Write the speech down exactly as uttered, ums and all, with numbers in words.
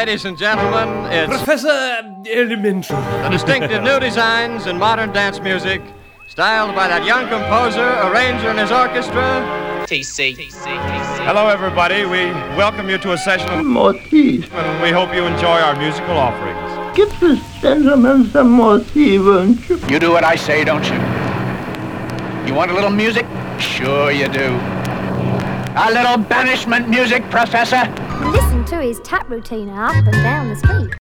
ladies and gentlemen, it's Professor Elemental. the distinctive new designs in modern dance music, styled by that young composer, arranger, and his orchestra, T C. T C. T C. Hello, everybody. We welcome you to a session of More tea. and we hope you enjoy our musical offerings. Give this gentleman some more tea, won't you? You do what I say, don't you? You want a little music? Sure you do. A little banishment music, Professor? Listen to his tap routine up and down the street.